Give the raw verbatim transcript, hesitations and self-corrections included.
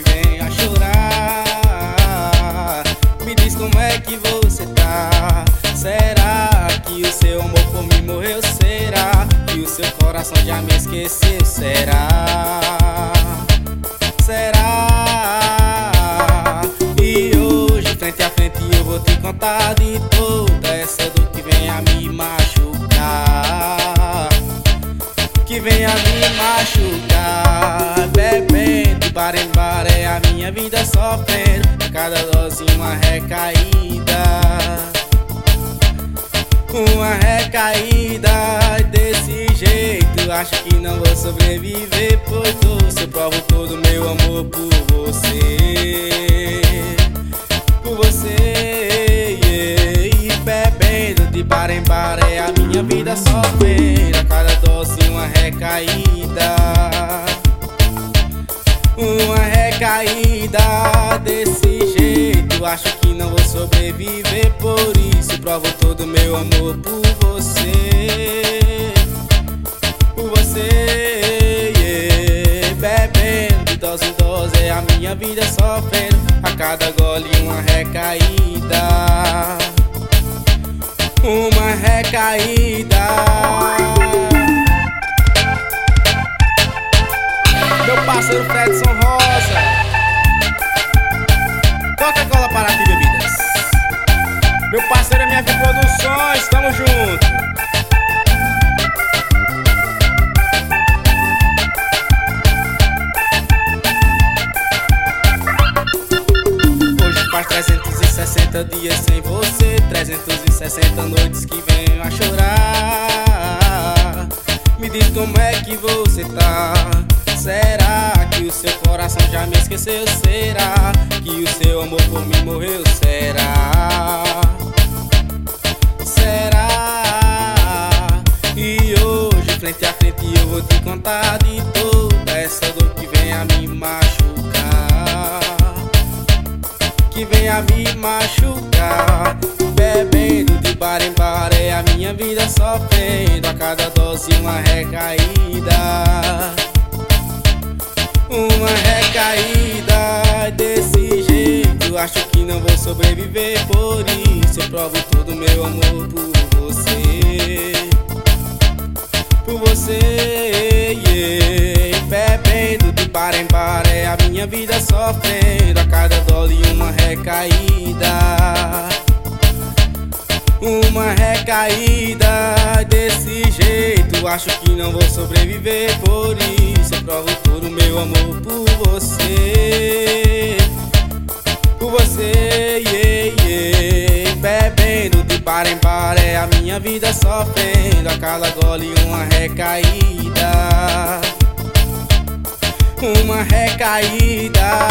vem a chorar. Me diz como é que você tá. Será que o seu amor por mim morreu? Será que o seu coração já me esqueceu? Será? Será? E hoje, frente a frente, eu vou te contar de toda essa dor que vem a me machucar, que vem a me machucar. Bebendo, bar em bar, é a minha vida sofrendo, a cada dose uma recaída, uma recaída. Desse jeito acho que não vou sobreviver, pois doce eu provo todo meu amor por você, por você, yeah. E bebendo de bar em bar, é a minha vida sofrendo, a cada dose uma recaída, uma recaída. Desse jeito acho que não vou sobreviver, por isso provo todo meu amor por você, por você, yeah. Bebendo de dose em dose, é a minha vida sofrendo, a cada gole uma recaída, uma recaída. Meu parceiro Fredson Rosa, Coca-Cola Paraty Bebidas. Meu parceiro M F Produções, tamo junto. Hoje faz trezentos e sessenta dias sem você, trezentos e sessenta noites que venho a chorar. Me diz como é que você tá. Será que o seu coração já me esqueceu? Será que o seu amor por mim morreu? Será? Será? E hoje, frente a frente, eu vou te contar de toda essa dor que vem a me machucar, que vem a me machucar. Bebendo de bar em bar, é a minha vida sofrendo, a cada dose uma recaída, uma recaída. Desse jeito acho que não vou sobreviver, por isso eu provo todo meu amor por você, por você, yeah. Bebendo de bar em bar, é a minha vida sofrendo, a cada dole uma recaída, uma recaída. Desse jeito acho que não vou sobreviver, por isso eu provo todo meu amor por você, por você, yeah, yeah. Bebendo de bar em bar, é a minha vida sofrendo, a cada gole uma recaída, uma recaída.